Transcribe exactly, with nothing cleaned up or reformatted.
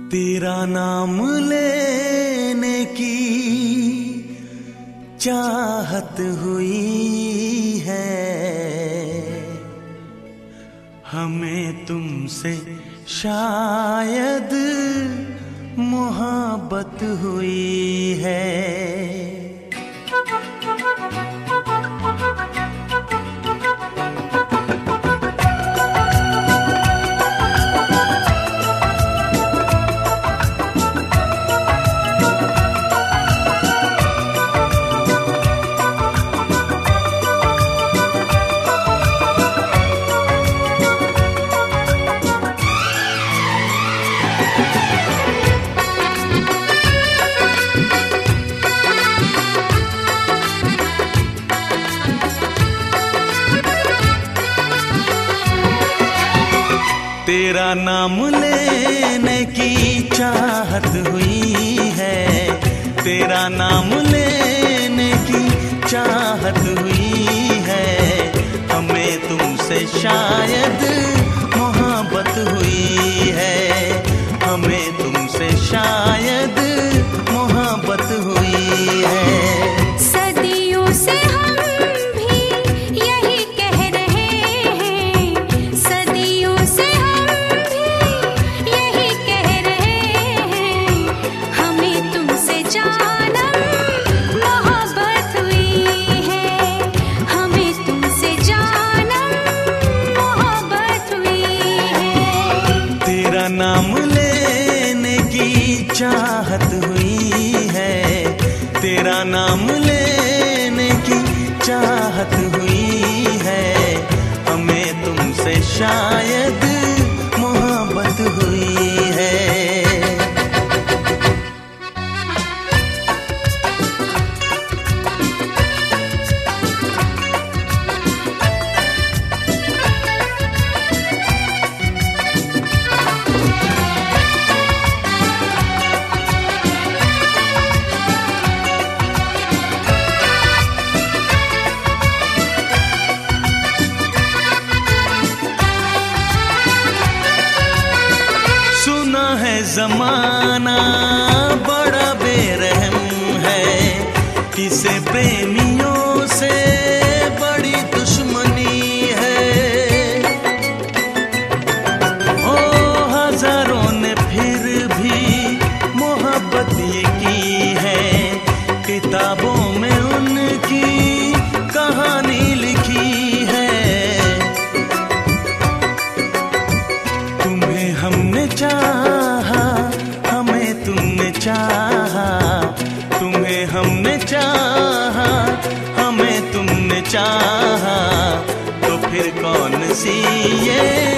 तेरा नाम लेने की चाहत हुई है, हमें तुमसे शायद मोहब्बत हुई है। तेरा नाम लेने की चाहत हुई है, तेरा नाम लेने की चाहत हुई है, हमें तुमसे शायद मोहब्बत हुई है, हमें तुमसे शायद मोहब्बत हुई है। सदियों से हम भी यही कह रहे हैं, सदियों से नाम लेने की चाहत हुई है, तेरा नाम लेने की चाहत हुई है, हमें तुमसे शायद मोहब्बत हुई है। ज़माना बड़ा बेरहम है, किसे प्रेमियों से बड़ी दुश्मनी है। ओ हजारों ने फिर भी मोहब्बत ये की है, किताबों में उनकी कहानी लिखी है। तुम्हें हमने चाहा, हमें तुमने चाहा, तुम्हें हमने चाहा, हमें तुमने चाहा, तो फिर कौन सी ये